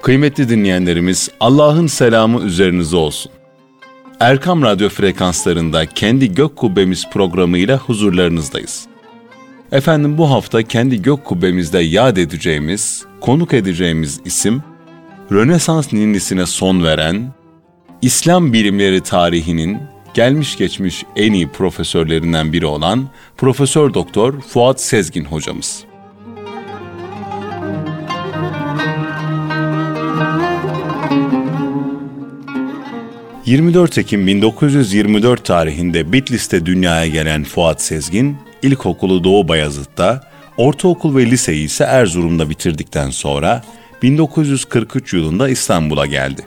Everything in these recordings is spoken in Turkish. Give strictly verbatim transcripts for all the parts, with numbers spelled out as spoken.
Kıymetli dinleyenlerimiz, Allah'ın selamı üzerinize olsun. Erkam Radyo frekanslarında Kendi Gök Kubbemiz programıyla huzurlarınızdayız. Efendim, bu hafta Kendi Gök Kubbemizde yad edeceğimiz, konuk edeceğimiz isim, Rönesans ninnisine son veren, İslam bilimleri tarihinin gelmiş geçmiş en iyi profesörlerinden biri olan Profesör Doktor Fuat Sezgin hocamız. yirmi dört Ekim bin dokuz yüz yirmi dört tarihinde Bitlis'te dünyaya gelen Fuat Sezgin, ilkokulu Doğu Bayazıt'ta, ortaokul ve liseyi ise Erzurum'da bitirdikten sonra bin dokuz yüz kırk üç yılında İstanbul'a geldi.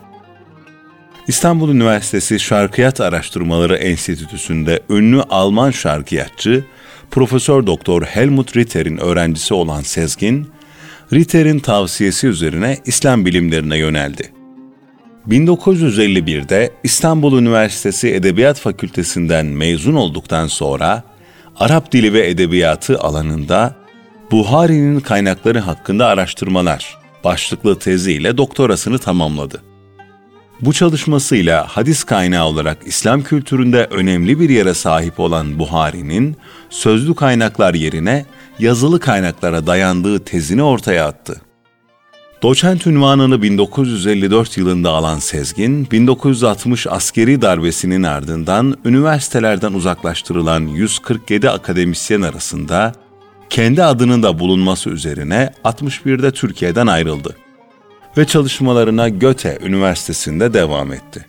İstanbul Üniversitesi Şarkıyat Araştırmaları Enstitüsü'nde ünlü Alman şarkıyatçı Profesör Doktor Helmut Ritter'in öğrencisi olan Sezgin, Ritter'in tavsiyesi üzerine İslam bilimlerine yöneldi. bin dokuz yüz elli birde İstanbul Üniversitesi Edebiyat Fakültesinden mezun olduktan sonra Arap Dili ve Edebiyatı alanında Buhari'nin kaynakları hakkında araştırmalar başlıklı teziyle doktorasını tamamladı. Bu çalışmasıyla hadis kaynağı olarak İslam kültüründe önemli bir yere sahip olan Buhari'nin sözlü kaynaklar yerine yazılı kaynaklara dayandığı tezini ortaya attı. Doçent unvanını bin dokuz yüz elli dört yılında alan Sezgin, bin dokuz yüz altmış askeri darbesinin ardından üniversitelerden uzaklaştırılan yüz kırk yedi akademisyen arasında kendi adının da bulunması üzerine altmış birde Türkiye'den ayrıldı ve çalışmalarına Göte Üniversitesi'nde devam etti.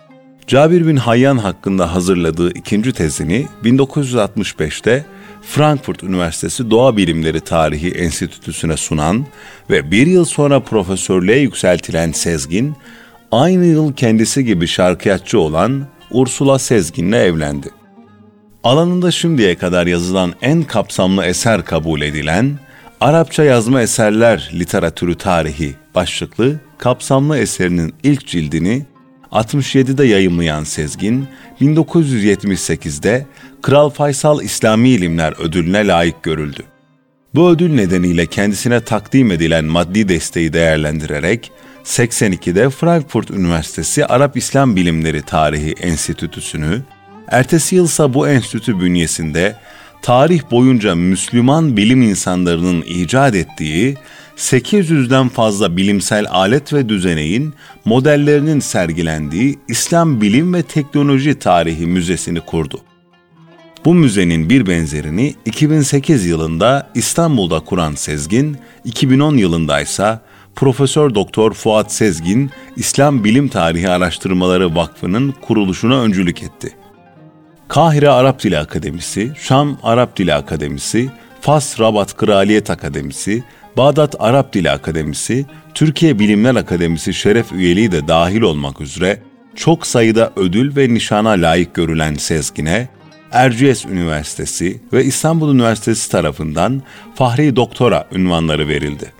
Cabir bin Hayyan hakkında hazırladığı ikinci tezini bin dokuz yüz altmış beşte Frankfurt Üniversitesi Doğa Bilimleri Tarihi Enstitüsü'ne sunan ve bir yıl sonra profesörlüğe yükseltilen Sezgin, aynı yıl kendisi gibi şarkıyatçı olan Ursula Sezgin'le evlendi. Alanında şimdiye kadar yazılan en kapsamlı eser kabul edilen Arapça yazma eserler literatürü tarihi başlıklı kapsamlı eserinin ilk cildini altmış yedide yayımlayan Sezgin, bin dokuz yüz yetmiş sekizde Kral Faysal İslami İlimler Ödülü'ne layık görüldü. Bu ödül nedeniyle kendisine takdim edilen maddi desteği değerlendirerek seksen ikide Frankfurt Üniversitesi Arap İslam Bilimleri Tarihi Enstitüsü'nü, ertesi yılsa bu enstitü bünyesinde tarih boyunca Müslüman bilim insanlarının icat ettiği sekiz yüzden fazla bilimsel alet ve düzeneğin modellerinin sergilendiği İslam Bilim ve Teknoloji Tarihi Müzesi'ni kurdu. Bu müzenin bir benzerini iki bin sekiz yılında İstanbul'da kuran Sezgin, iki bin on yılında ise Profesör Doktor Fuat Sezgin İslam Bilim Tarihi Araştırmaları Vakfı'nın kuruluşuna öncülük etti. Kahire Arap Dili Akademisi, Şam Arap Dili Akademisi, Fas Rabat Kraliyet Akademisi, Bağdat Arap Dili Akademisi, Türkiye Bilimler Akademisi şeref üyeliği de dahil olmak üzere çok sayıda ödül ve nişana layık görülen Sezgin'e, Erciyes Üniversitesi ve İstanbul Üniversitesi tarafından Fahri Doktora unvanları verildi.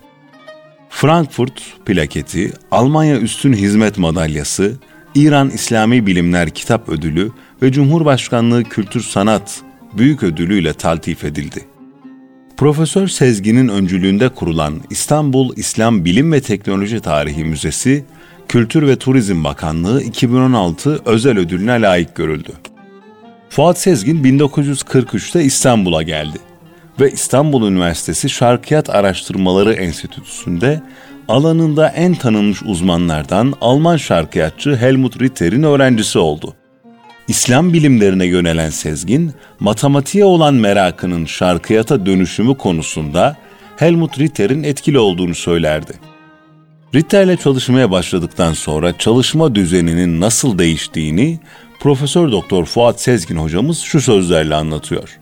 Frankfurt plaketi, Almanya Üstün Hizmet Madalyası, İran İslami Bilimler Kitap Ödülü ve Cumhurbaşkanlığı Kültür Sanat Büyük Ödülü ile taltif edildi. Profesör Sezgin'in öncülüğünde kurulan İstanbul İslam Bilim ve Teknoloji Tarihi Müzesi, Kültür ve Turizm Bakanlığı iki bin on altı özel ödülüne layık görüldü. Fuat Sezgin bin dokuz yüz kırk üçte İstanbul'a geldi ve İstanbul Üniversitesi Şarkıyat Araştırmaları Enstitüsü'nde alanında en tanınmış uzmanlardan Alman şarkıyatçı Helmut Ritter'in öğrencisi oldu. İslam bilimlerine yönelen Sezgin, matematiğe olan merakının şarkıyata dönüşümü konusunda Helmut Ritter'in etkili olduğunu söylerdi. Ritter'le çalışmaya başladıktan sonra çalışma düzeninin nasıl değiştiğini Profesör Doktor Fuat Sezgin hocamız şu sözlerle anlatıyor.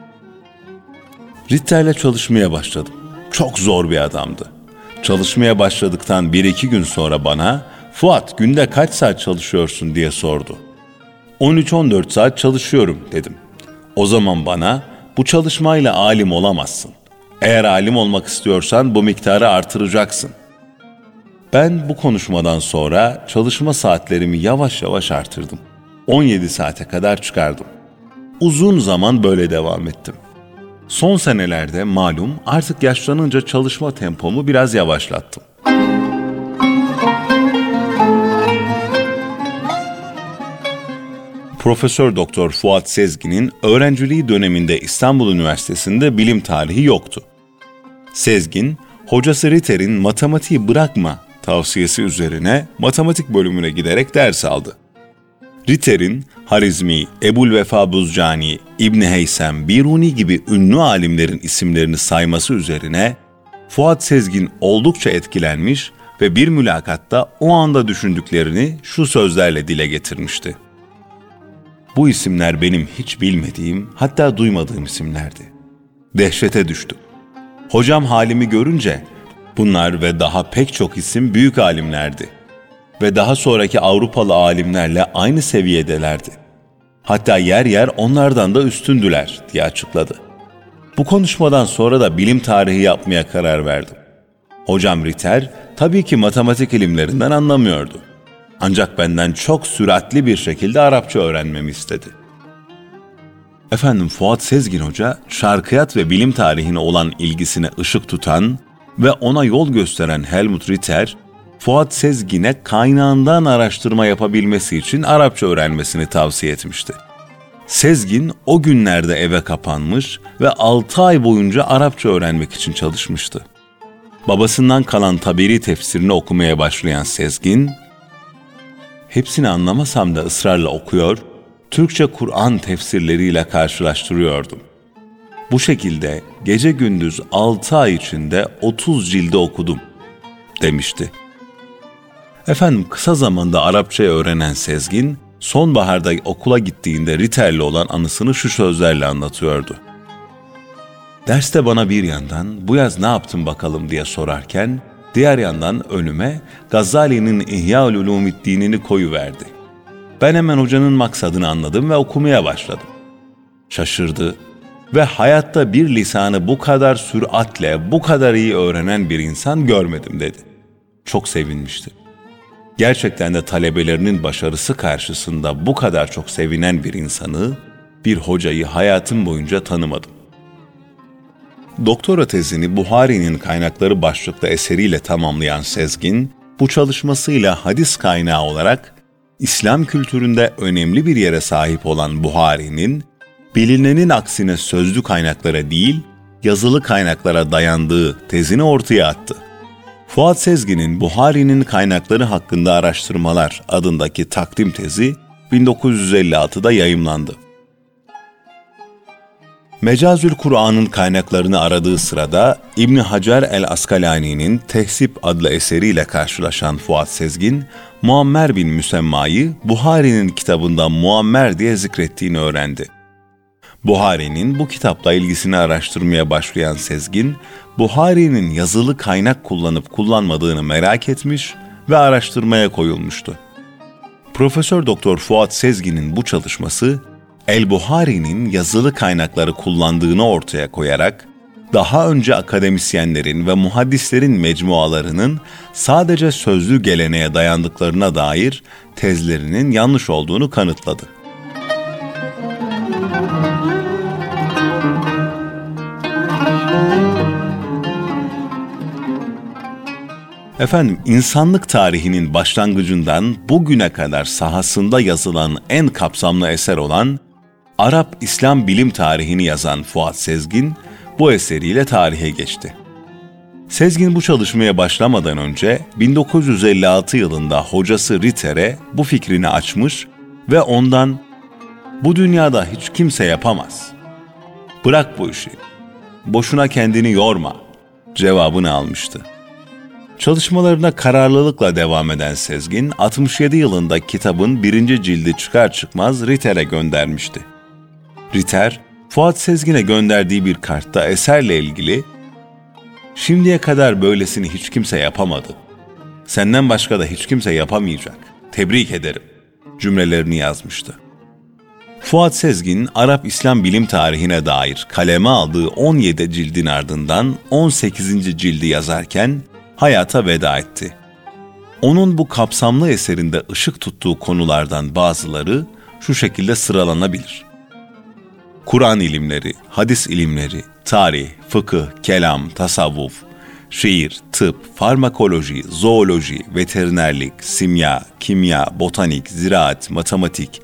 Ritter'le çalışmaya başladım. Çok zor bir adamdı. Çalışmaya başladıktan bir iki gün sonra bana, "Fuat, günde kaç saat çalışıyorsun?" diye sordu. on üç on dört saat çalışıyorum dedim. O zaman bana, "Bu çalışmayla alim olamazsın. Eğer alim olmak istiyorsan bu miktarı artıracaksın." Ben bu konuşmadan sonra çalışma saatlerimi yavaş yavaş artırdım. on yedi saate kadar çıkardım. Uzun zaman böyle devam ettim. Son senelerde malum artık yaşlanınca çalışma tempomu biraz yavaşlattım. Profesör Doktor Fuat Sezgin'in öğrenciliği döneminde İstanbul Üniversitesi'nde bilim tarihi yoktu. Sezgin, hocası Ritter'in matematiği bırakma tavsiyesi üzerine matematik bölümüne giderek ders aldı. Ritter'in Harizmi, Ebu'l-Vefa Buzcani, İbn Heysem, Biruni gibi ünlü alimlerin isimlerini sayması üzerine Fuat Sezgin oldukça etkilenmiş ve bir mülakatta o anda düşündüklerini şu sözlerle dile getirmişti. Bu isimler benim hiç bilmediğim, hatta duymadığım isimlerdi. Dehşete düştüm. Hocam halimi görünce bunlar ve daha pek çok isim büyük alimlerdi. Ve daha sonraki Avrupalı alimlerle aynı seviyedelerdi. Hatta yer yer onlardan da üstündüler diye açıkladı. Bu konuşmadan sonra da bilim tarihi yapmaya karar verdim. Hocam Ritter tabii ki matematik ilimlerinden anlamıyordu. Ancak benden çok süratli bir şekilde Arapça öğrenmemi istedi. Efendim Fuat Sezgin Hoca, şarkıyat ve bilim tarihine olan ilgisine ışık tutan ve ona yol gösteren Helmut Ritter, Fuat Sezgin'e kaynağından araştırma yapabilmesi için Arapça öğrenmesini tavsiye etmişti. Sezgin o günlerde eve kapanmış ve altı ay boyunca Arapça öğrenmek için çalışmıştı. Babasından kalan Taberi tefsirini okumaya başlayan Sezgin, hepsini anlamasam da ısrarla okuyor, Türkçe Kur'an tefsirleriyle karşılaştırıyordum. Bu şekilde gece gündüz altı ay içinde otuz cilde okudum, demişti. Efendim kısa zamanda Arapçayı öğrenen Sezgin, sonbaharda okula gittiğinde Ritter'le olan anısını şu sözlerle anlatıyordu. Derste bana bir yandan bu yaz ne yaptın bakalım diye sorarken, diğer yandan önüme Gazali'nin İhya-ül Ulûmiddin'ini koyuverdi. Ben hemen hocanın maksadını anladım ve okumaya başladım. Şaşırdı ve hayatta bir lisanı bu kadar süratle, bu kadar iyi öğrenen bir insan görmedim dedi. Çok sevinmişti. Gerçekten de talebelerinin başarısı karşısında bu kadar çok sevinen bir insanı, bir hocayı hayatım boyunca tanımadım. Doktora tezini Buhari'nin kaynakları başlıklı eseriyle tamamlayan Sezgin, bu çalışmasıyla hadis kaynağı olarak İslam kültüründe önemli bir yere sahip olan Buhari'nin, bilinenin aksine sözlü kaynaklara değil, yazılı kaynaklara dayandığı tezini ortaya attı. Fuat Sezgin'in Buhari'nin kaynakları hakkında araştırmalar adındaki takdim tezi bin dokuz yüz elli altıda yayımlandı. Mecazül Kur'an'ın kaynaklarını aradığı sırada İbn Hacer el-Askalani'nin Tehsip adlı eseriyle karşılaşan Fuat Sezgin, Muammer bin Müsemma'yı Buhari'nin kitabında Muammer diye zikrettiğini öğrendi. Buhari'nin bu kitapla ilgisini araştırmaya başlayan Sezgin, Buhari'nin yazılı kaynak kullanıp kullanmadığını merak etmiş ve araştırmaya koyulmuştu. Profesör Doktor Fuat Sezgin'in bu çalışması, El-Buhari'nin yazılı kaynakları kullandığını ortaya koyarak, daha önce akademisyenlerin ve muhaddislerin mecmualarının sadece sözlü geleneğe dayandıklarına dair tezlerinin yanlış olduğunu kanıtladı. Efendim, insanlık tarihinin başlangıcından bugüne kadar sahasında yazılan en kapsamlı eser olan Arap İslam bilim tarihini yazan Fuat Sezgin, bu eseriyle tarihe geçti. Sezgin bu çalışmaya başlamadan önce bin dokuz yüz elli altı yılında hocası Ritter'e bu fikrini açmış ve ondan "Bu dünyada hiç kimse yapamaz. Bırak bu işi. Boşuna kendini yorma." cevabını almıştı. Çalışmalarına kararlılıkla devam eden Sezgin, altmış yedi yılında kitabın birinci cildi çıkar çıkmaz Ritter'e göndermişti. Ritter, Fuat Sezgin'e gönderdiği bir kartta eserle ilgili "Şimdiye kadar böylesini hiç kimse yapamadı. Senden başka da hiç kimse yapamayacak. Tebrik ederim." cümlelerini yazmıştı. Fuat Sezgin, Arap İslam bilim tarihine dair kaleme aldığı on yedi cildin ardından on sekizinci cildi yazarken hayata veda etti. Onun bu kapsamlı eserinde ışık tuttuğu konulardan bazıları şu şekilde sıralanabilir. Kur'an ilimleri, hadis ilimleri, tarih, fıkıh, kelam, tasavvuf, şiir, tıp, farmakoloji, zooloji, veterinerlik, simya, kimya, botanik, ziraat, matematik,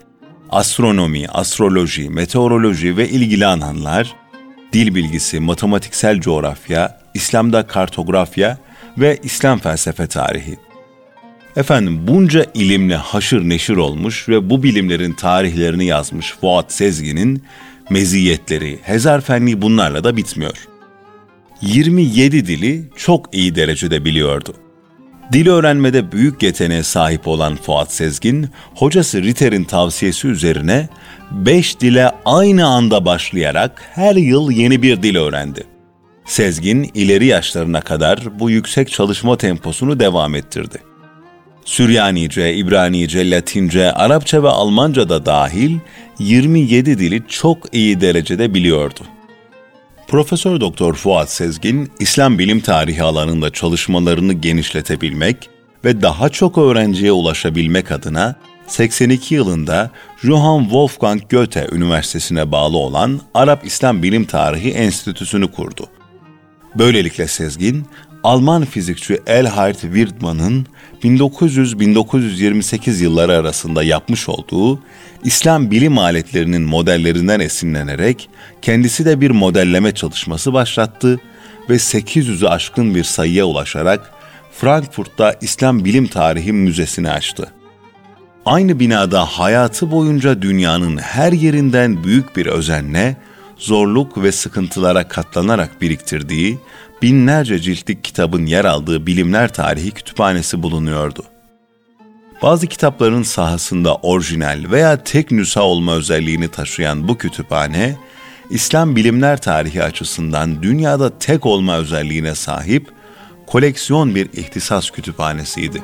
astronomi, astroloji, meteoroloji ve ilgili alanlar, dil bilgisi, matematiksel coğrafya, İslam'da kartografya ve İslam felsefe tarihi. Efendim bunca ilimle haşır neşir olmuş ve bu bilimlerin tarihlerini yazmış Fuat Sezgin'in meziyetleri, hezarfenliği bunlarla da bitmiyor. yirmi yedi dili çok iyi derecede biliyordu. Dil öğrenmede büyük yeteneğe sahip olan Fuat Sezgin, hocası Ritter'in tavsiyesi üzerine beş dile aynı anda başlayarak her yıl yeni bir dil öğrendi. Sezgin ileri yaşlarına kadar bu yüksek çalışma temposunu devam ettirdi. Süryanice, İbranice, Latince, Arapça ve Almanca da dahil yirmi yedi dili çok iyi derecede biliyordu. Profesör Doktor Fuat Sezgin, İslam bilim tarihi alanında çalışmalarını genişletebilmek ve daha çok öğrenciye ulaşabilmek adına seksen iki yılında Johann Wolfgang Goethe Üniversitesi'ne bağlı olan Arap İslam Bilim Tarihi Enstitüsü'nü kurdu. Böylelikle Sezgin, Alman fizikçi Erhard Wirtmann'ın bin dokuz yüz - bin dokuz yüz yirmi sekiz yılları arasında yapmış olduğu İslam bilim aletlerinin modellerinden esinlenerek kendisi de bir modelleme çalışması başlattı ve sekiz yüzü aşkın bir sayıya ulaşarak Frankfurt'ta İslam Bilim Tarihi Müzesi'ni açtı. Aynı binada hayatı boyunca dünyanın her yerinden büyük bir özenle, zorluk ve sıkıntılara katlanarak biriktirdiği binlerce ciltlik kitabın yer aldığı Bilimler Tarihi Kütüphanesi bulunuyordu. Bazı kitapların sahasında orijinal veya tek nüsha olma özelliğini taşıyan bu kütüphane, İslam bilimler tarihi açısından dünyada tek olma özelliğine sahip koleksiyon bir ihtisas kütüphanesiydi.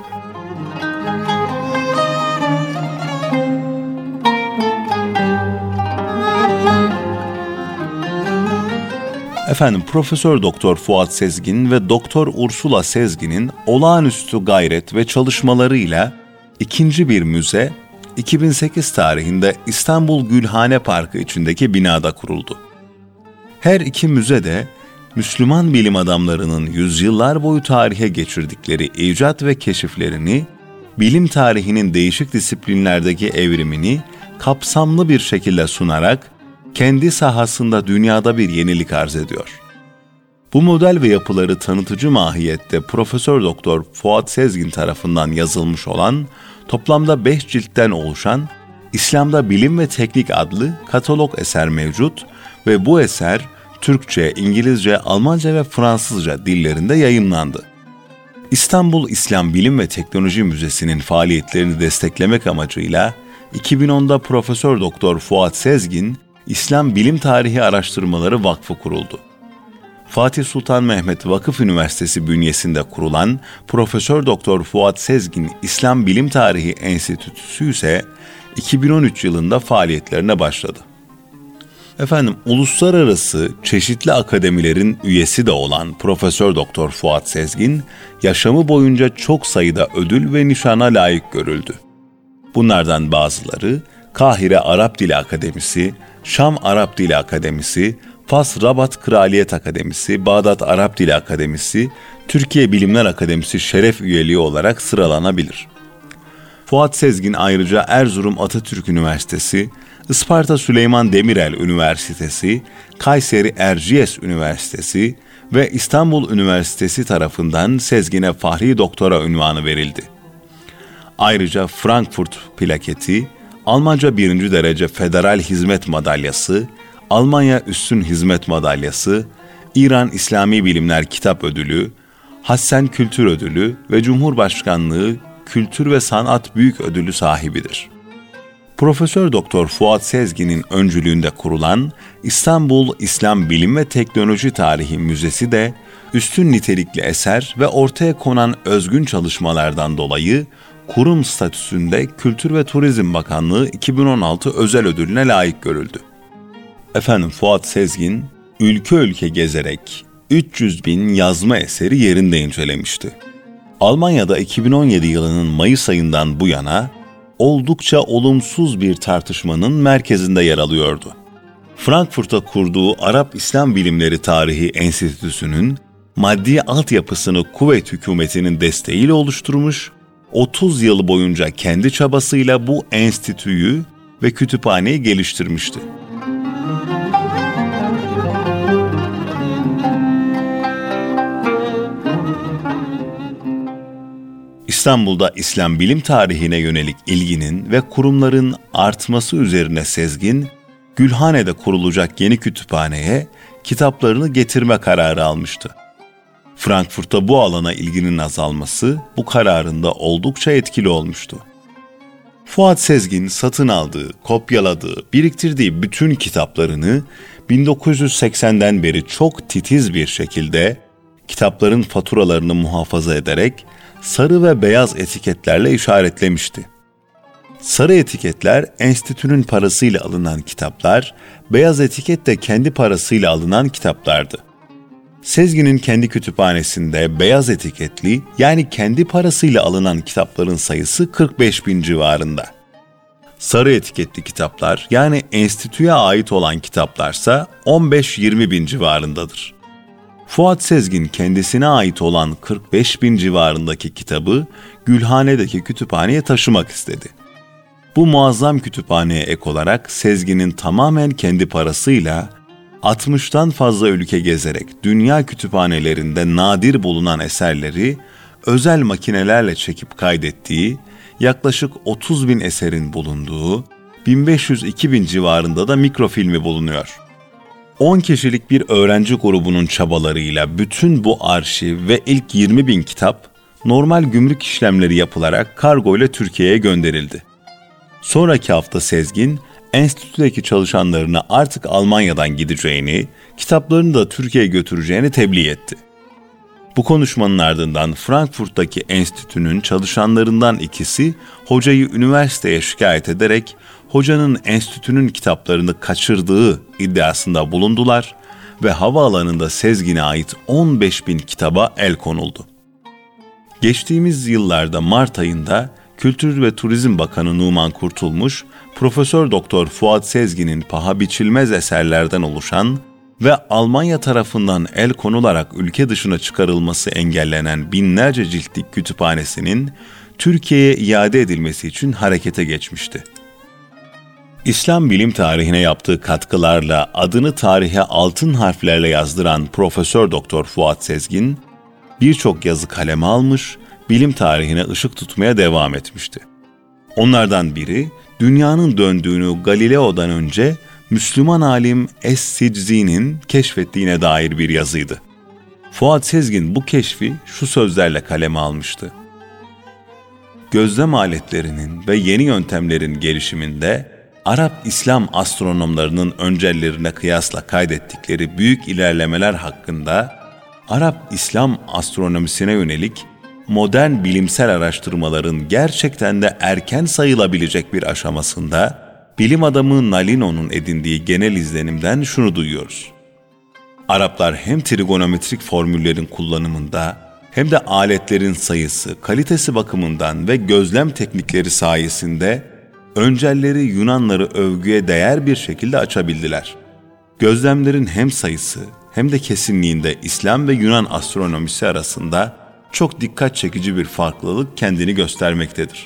Efendim Profesör Doktor Fuat Sezgin ve Doktor Ursula Sezgin'in olağanüstü gayret ve çalışmalarıyla ikinci bir müze iki bin sekiz tarihinde İstanbul Gülhane Parkı içindeki binada kuruldu. Her iki müze de Müslüman bilim adamlarının yüzyıllar boyu tarihe geçirdikleri icat ve keşiflerini, bilim tarihinin değişik disiplinlerdeki evrimini kapsamlı bir şekilde sunarak kendi sahasında dünyada bir yenilik arz ediyor. Bu model ve yapıları tanıtıcı mahiyette Profesör Doktor Fuat Sezgin tarafından yazılmış olan toplamda beş ciltten oluşan İslam'da Bilim ve Teknik adlı katalog eser mevcut ve bu eser Türkçe, İngilizce, Almanca ve Fransızca dillerinde yayımlandı. İstanbul İslam Bilim ve Teknoloji Müzesi'nin faaliyetlerini desteklemek amacıyla iki bin onda Profesör Doktor Fuat Sezgin İslam Bilim Tarihi Araştırmaları Vakfı kuruldu. Fatih Sultan Mehmet Vakıf Üniversitesi bünyesinde kurulan Profesör Doktor Fuat Sezgin İslam Bilim Tarihi Enstitüsü ise iki bin on üç yılında faaliyetlerine başladı. Efendim uluslararası çeşitli akademilerin üyesi de olan Profesör Doktor Fuat Sezgin yaşamı boyunca çok sayıda ödül ve nişana layık görüldü. Bunlardan bazıları Kahire Arap Dili Akademisi, Şam Arap Dili Akademisi, Fas Rabat Kraliyet Akademisi, Bağdat Arap Dili Akademisi, Türkiye Bilimler Akademisi şeref üyeliği olarak sıralanabilir. Fuat Sezgin ayrıca Erzurum Atatürk Üniversitesi, Isparta Süleyman Demirel Üniversitesi, Kayseri Erciyes Üniversitesi ve İstanbul Üniversitesi tarafından Sezgin'e Fahri Doktora unvanı verildi. Ayrıca Frankfurt plaketi, Almanca birinci derece Federal Hizmet Madalyası, Almanya Üstün Hizmet Madalyası, İran İslami Bilimler Kitap Ödülü, Hassen Kültür Ödülü ve Cumhurbaşkanlığı Kültür ve Sanat Büyük Ödülü sahibidir. Profesör Doktor Fuat Sezgin'in öncülüğünde kurulan İstanbul İslam Bilim ve Teknoloji Tarihi Müzesi de üstün nitelikli eser ve ortaya konan özgün çalışmalardan dolayı kurum statüsünde Kültür ve Turizm Bakanlığı iki bin on altı özel ödülüne layık görüldü. Efendim Fuat Sezgin, ülke ülke gezerek üç yüz bin yazma eseri yerinde incelemişti. Almanya'da iki bin on yedi yılının Mayıs ayından bu yana oldukça olumsuz bir tartışmanın merkezinde yer alıyordu. Frankfurt'ta kurduğu Arap İslam Bilimleri Tarihi Enstitüsü'nün maddi altyapısını Kuveyt hükümetinin desteğiyle oluşturmuş, otuz yıl boyunca kendi çabasıyla bu enstitüyü ve kütüphaneyi geliştirmişti. İstanbul'da İslam bilim tarihine yönelik ilginin ve kurumların artması üzerine Sezgin, Gülhane'de kurulacak yeni kütüphaneye kitaplarını getirme kararı almıştı. Frankfurt'ta bu alana ilginin azalması bu kararında oldukça etkili olmuştu. Fuat Sezgin satın aldığı, kopyaladığı, biriktirdiği bütün kitaplarını bin dokuz yüz seksenden beri çok titiz bir şekilde kitapların faturalarını muhafaza ederek sarı ve beyaz etiketlerle işaretlemişti. Sarı etiketler enstitünün parasıyla alınan kitaplar, beyaz etiket de kendi parasıyla alınan kitaplardı. Sezgin'in kendi kütüphanesinde beyaz etiketli, yani kendi parasıyla alınan kitapların sayısı kırk beş bin civarında. Sarı etiketli kitaplar, yani enstitüye ait olan kitaplarsa on beş yirmi bin civarındadır. Fuat Sezgin kendisine ait olan kırk beş bin civarındaki kitabı Gülhane'deki kütüphaneye taşımak istedi. Bu muazzam kütüphaneye ek olarak Sezgin'in tamamen kendi parasıyla altmıştan fazla ülke gezerek dünya kütüphanelerinde nadir bulunan eserleri özel makinelerle çekip kaydettiği, yaklaşık otuz bin eserin bulunduğu bin beş yüz iki bin civarında da mikrofilmi bulunuyor. on kişilik bir öğrenci grubunun çabalarıyla bütün bu arşiv ve ilk yirmi bin kitap normal gümrük işlemleri yapılarak kargo ile Türkiye'ye gönderildi. Sonraki hafta Sezgin, enstitüdeki çalışanlarına artık Almanya'dan gideceğini, kitaplarını da Türkiye'ye götüreceğini tebliğ etti. Bu konuşmanın ardından Frankfurt'taki enstitünün çalışanlarından ikisi hocayı üniversiteye şikayet ederek hocanın enstitünün kitaplarını kaçırdığı iddiasında bulundular ve havaalanında Sezgin'e ait on beş bin kitaba el konuldu. Geçtiğimiz yıllarda Mart ayında Kültür ve Turizm Bakanı Numan Kurtulmuş, Profesör Doktor Fuat Sezgin'in paha biçilmez eserlerden oluşan ve Almanya tarafından el konularak ülke dışına çıkarılması engellenen binlerce ciltlik kütüphanesinin Türkiye'ye iade edilmesi için harekete geçmişti. İslam bilim tarihine yaptığı katkılarla adını tarihe altın harflerle yazdıran Profesör Doktor Fuat Sezgin, birçok yazı kaleme almış, bilim tarihine ışık tutmaya devam etmişti. Onlardan biri, dünyanın döndüğünü Galileo'dan önce Müslüman alim Es-Siczi'nin keşfettiğine dair bir yazıydı. Fuat Sezgin bu keşfi şu sözlerle kaleme almıştı. Gözlem aletlerinin ve yeni yöntemlerin gelişiminde Arap-İslam astronomlarının öncellerine kıyasla kaydettikleri büyük ilerlemeler hakkında Arap-İslam astronomisine yönelik modern bilimsel araştırmaların gerçekten de erken sayılabilecek bir aşamasında bilim adamı Nalino'nun edindiği genel izlenimden şunu duyuyoruz. Araplar hem trigonometrik formüllerin kullanımında hem de aletlerin sayısı, kalitesi bakımından ve gözlem teknikleri sayesinde öncelleri Yunanları övgüye değer bir şekilde açabildiler. Gözlemlerin hem sayısı hem de kesinliğinde İslam ve Yunan astronomisi arasında çok dikkat çekici bir farklılık kendini göstermektedir.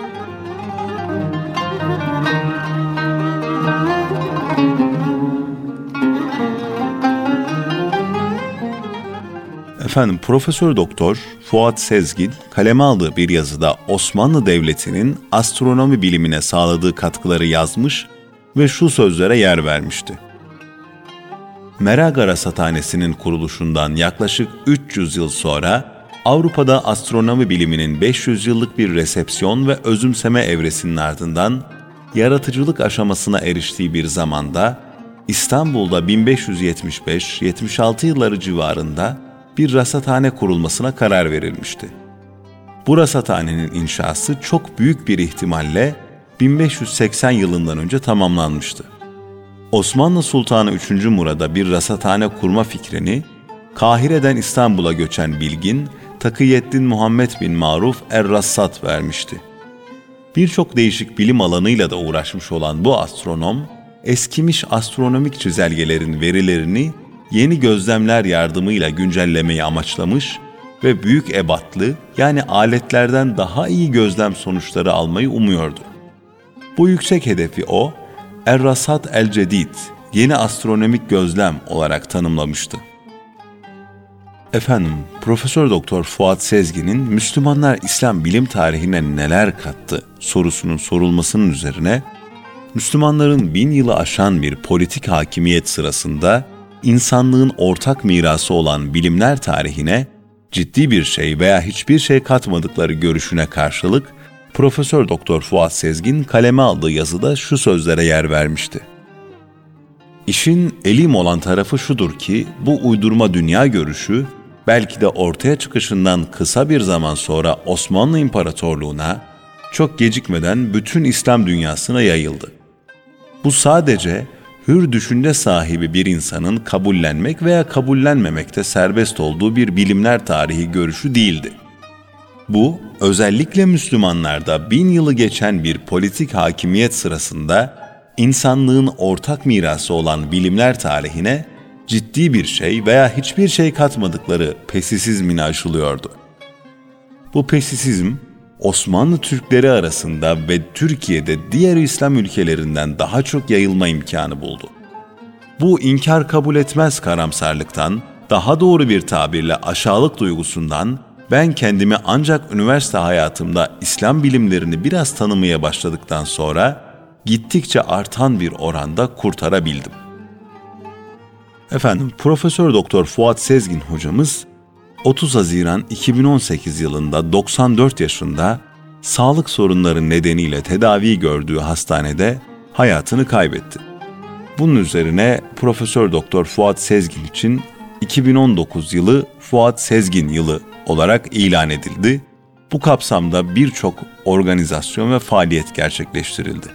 Efendim, Profesör Doktor Fuat Sezgin kaleme aldığı bir yazıda Osmanlı Devleti'nin astronomi bilimine sağladığı katkıları yazmış ve şu sözlere yer vermişti. Merak Rasathanesi'nin kuruluşundan yaklaşık üç yüz yıl sonra Avrupa'da astronomi biliminin beş yüz yıllık bir resepsiyon ve özümseme evresinin ardından yaratıcılık aşamasına eriştiği bir zamanda İstanbul'da bin beş yüz yetmiş beş yetmiş altı yılları civarında bir rasathane kurulmasına karar verilmişti. Bu rasathanenin inşası çok büyük bir ihtimalle bin beş yüz seksen yılından önce tamamlanmıştı. Osmanlı Sultanı üçüncü Murad'a bir rasathane kurma fikrini Kahire'den İstanbul'a göçen bilgin Takiyettin Muhammed bin Maruf Er-Rassat vermişti. Birçok değişik bilim alanıyla da uğraşmış olan bu astronom, eskimiş astronomik çizelgelerin verilerini yeni gözlemler yardımıyla güncellemeyi amaçlamış ve büyük ebatlı, yani aletlerden daha iyi gözlem sonuçları almayı umuyordu. Bu yüksek hedefi o, Er-Rasat el-Cedid, yeni astronomik gözlem olarak tanımlamıştı. Efendim, Profesör Doktor Fuat Sezgin'in Müslümanlar İslam bilim tarihine neler kattı sorusunun sorulmasının üzerine, Müslümanların bin yılı aşan bir politik hakimiyet sırasında insanlığın ortak mirası olan bilimler tarihine ciddi bir şey veya hiçbir şey katmadıkları görüşüne karşılık Profesör Doktor Fuat Sezgin kaleme aldığı yazıda şu sözlere yer vermişti. İşin elim olan tarafı şudur ki bu uydurma dünya görüşü belki de ortaya çıkışından kısa bir zaman sonra Osmanlı İmparatorluğu'na çok gecikmeden bütün İslam dünyasına yayıldı. Bu sadece hür düşünce sahibi bir insanın kabullenmek veya kabullenmemekte serbest olduğu bir bilimler tarihi görüşü değildi. Bu, özellikle Müslümanlarda bin yılı geçen bir politik hakimiyet sırasında insanlığın ortak mirası olan bilimler tarihine ciddi bir şey veya hiçbir şey katmadıkları pesisizmine aşılıyordu. Bu pesisizm, Osmanlı Türkleri arasında ve Türkiye'de diğer İslam ülkelerinden daha çok yayılma imkanı buldu. Bu inkar kabul etmez karamsarlıktan, daha doğru bir tabirle aşağılık duygusundan, ben kendimi ancak üniversite hayatımda İslam bilimlerini biraz tanımaya başladıktan sonra gittikçe artan bir oranda kurtarabildim. Efendim, Profesör Doktor Fuat Sezgin hocamız otuz Haziran iki bin on sekiz yılında doksan dört yaşında sağlık sorunları nedeniyle tedavi gördüğü hastanede hayatını kaybetti. Bunun üzerine Profesör Doktor Fuat Sezgin için iki bin on dokuz yılı Fuat Sezgin yılı olarak ilan edildi. Bu kapsamda birçok organizasyon ve faaliyet gerçekleştirildi.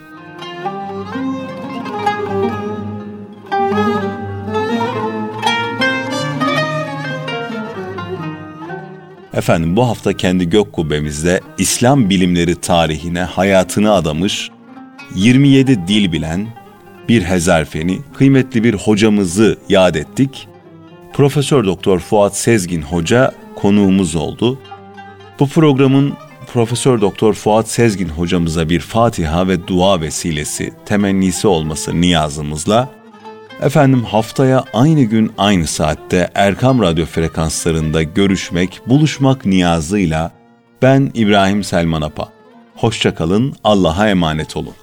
Efendim, bu hafta kendi gök kubbemizde İslam bilimleri tarihine hayatını adamış, yirmi yedi dil bilen bir hezarfeni, kıymetli bir hocamızı yad ettik. Profesör Doktor Fuat Sezgin Hoca konuğumuz oldu. Bu programın Profesör Doktor Fuat Sezgin hocamıza bir Fatiha ve dua vesilesi, temennisi olması niyazımızla, efendim haftaya aynı gün aynı saatte Erkam Radyo frekanslarında görüşmek, buluşmak niyazıyla ben İbrahim Selman Apa. Hoşça kalın, Allah'a emanet olun.